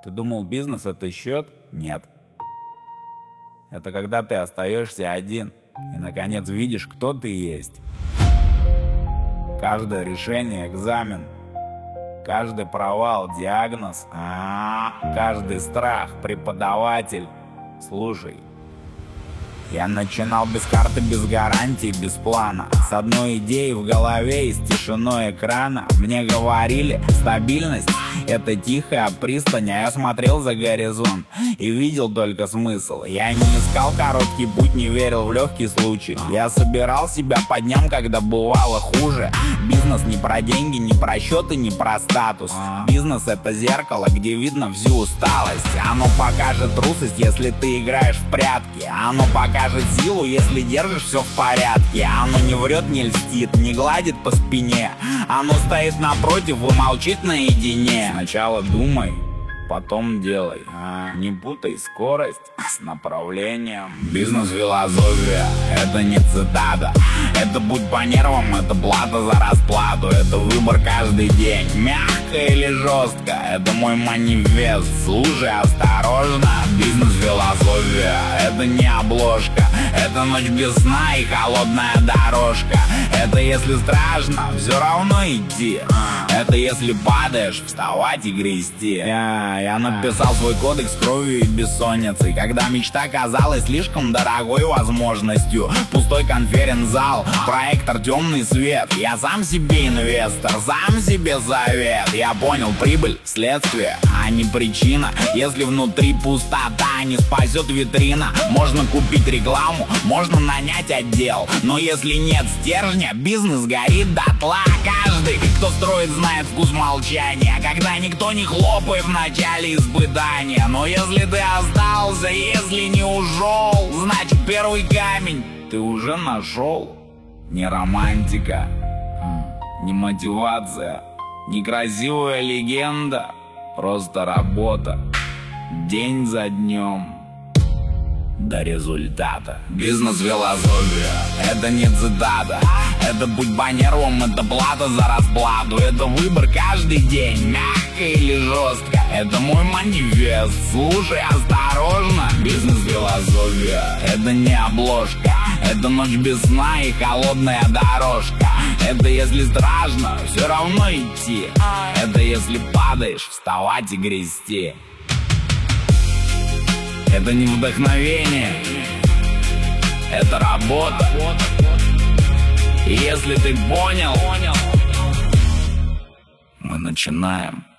Ты думал, бизнес — это счет? Нет. Это когда ты остаешься один и, наконец, видишь, кто ты есть. Каждое решение — экзамен. Каждый провал — диагноз. Каждый страх — преподаватель. Слушай. Я начинал без карты, без гарантий, без плана. С одной идеей в голове и с тишиной экрана. Мне говорили, стабильность — это тихая пристань, а я смотрел за горизонт и видел только смысл. Я не искал короткий путь, не верил в легкий случай. Я собирал себя по дням, когда бывало хуже. Бизнес не про деньги, не про счеты, не про статус. Бизнес — это зеркало, где видно всю усталость. Оно покажет трусость, если ты играешь в прятки. Оно покажет силу, если держишь все в порядке. Оно не врет, не льстит, не гладит по спине. Оно стоит напротив и молчит наедине. Сначала думай, потом делай. Не путай скорость с направлением. Бизнес-философия — это не цитата. Это путь по нервам, это плата за расплату. Это выбор каждый день, мягко или жестко. Это мой манифест, слушай осторожно. Бизнес-философия — это не обложка. Это ночь без сна и холодная дорожка. Это если страшно, все равно идти. Это если падаешь, вставать и грести. Я написал свой кодекс кровью и бессонницей, когда мечта казалась слишком дорогой возможностью. Пустой конференц-зал, проектор, темный свет. Я сам себе инвестор, сам себе завет. Я понял, прибыль — следствие, а не причина. Если внутри пустота, не спасет витрина. Можно купить рекламу, можно нанять отдел, но если нет стержня, бизнес горит дотла. Каждый, кто строит, знает вкус молчания, когда никто не хлопает в начале испытания. Но если ты остался, если не ушел, значит первый камень ты уже нашел. Не романтика, не мотивация, не красивая легенда, просто работа, день за днем до результата. Бизнес-философия — это не цитата. Это путь по нервам, это плата за расплату. Это выбор каждый день, мягко или жестко. Это мой манифест, слушай осторожно. Бизнес-философия — это не обложка. Это ночь без сна и холодная дорожка. Это если страшно, все равно идти. Это если падаешь, вставать и грести. Это не вдохновение, это работа. И если ты понял, мы начинаем.